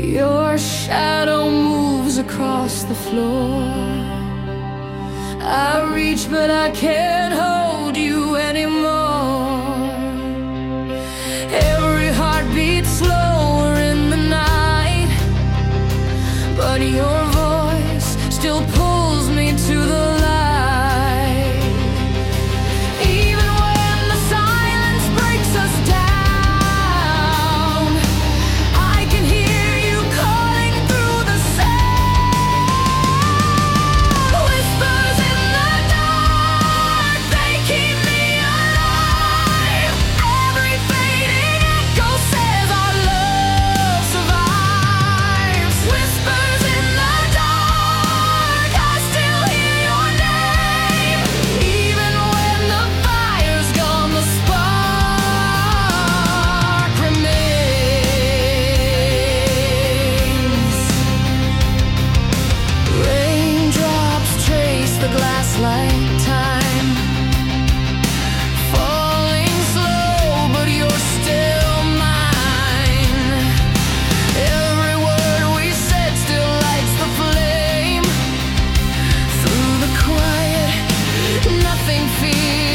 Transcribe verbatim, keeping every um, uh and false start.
Your shadow moves across the floor. I reach but I can't hold you anymore. Every heart beats slower in the night, but your voice still pulls me to the light. Even when the silence breaks us down, I can hear you calling through the sound. Whispers in the dark, they keep me alive. Every fading echo says our love survives. Whispers in the dark, I still hear your name. Even when the fire's gone, the spark remains. Raindrops trace the glass like time, falling slow, but you're still mine. Every word we said still lights the flame. Through the quiet, nothing feels